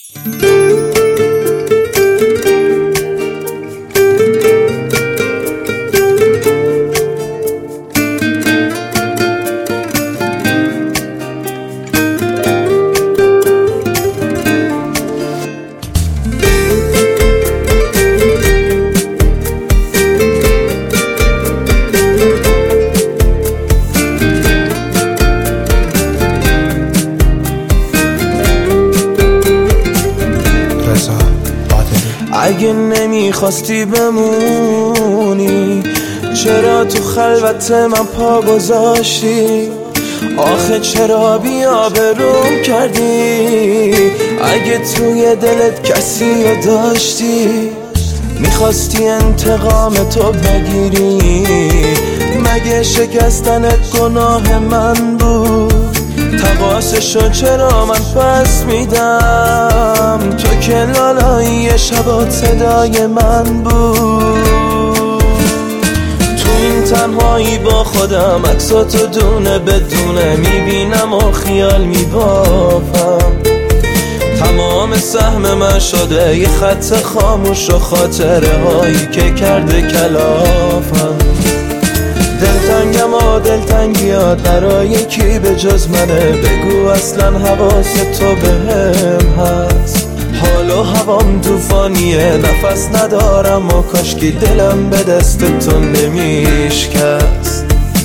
اگه نمیخواستی بمونی چرا تو خلوت من پا گذاشتی؟ آخه چرا بی‌آبروم کردی؟ اگه توی دلت کسی رو داشتی میخواستی انتقام تو بگیری، مگه شکستنت گناه من بود؟ تقاصشو چرا من پس میدم؟ تو که لالایی شبات صدای من بود. تو این تنهایی با خودم عکساتو دونه بدونه میبینم و خیال میبافم. تمام سهم من شده یه خط خاموش و خاطره هایی که کرده کلافم. دلتنگم و دلتنگیات برای کی به جز منه؟ بگو اصلا حواس تو بهم هست؟ حال و هوام طوفانیه، نفس ندارم و کاشکی دلم به دست تو نمیشکست.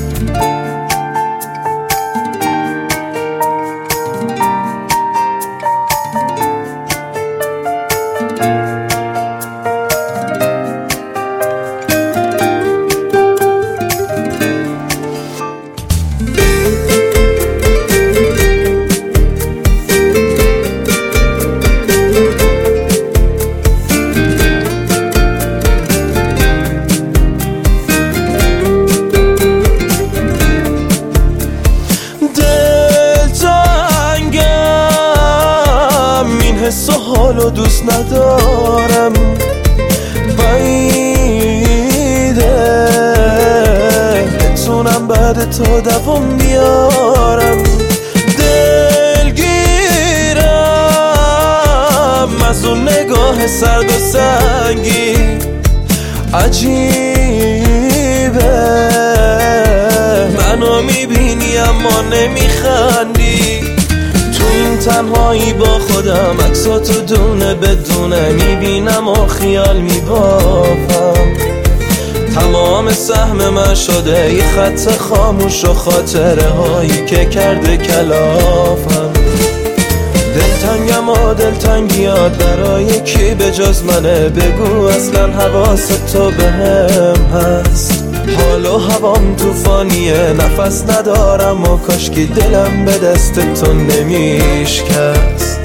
حس و حالو دوست ندارم، بعیده بتونم بعد تو دوام بیارم. دلگیرم از اون نگاه سرد و سنگی، عجیبه منو میبینی اما نمیخندی. این تنهایی با خودم عکساتو دونه بدونه میبینم و خیال میبافم. تمام سهم من شده یه خط خاموش و خاطره هایی که کرده کلافم. دلتنگم و دلتنگیات برای کی به جز منه؟ بگو اصلا حواس تو بهم هست؟ حال و هوام طوفانیه، نفس ندارم و کاشکی دلم به دست تو نمیشکست.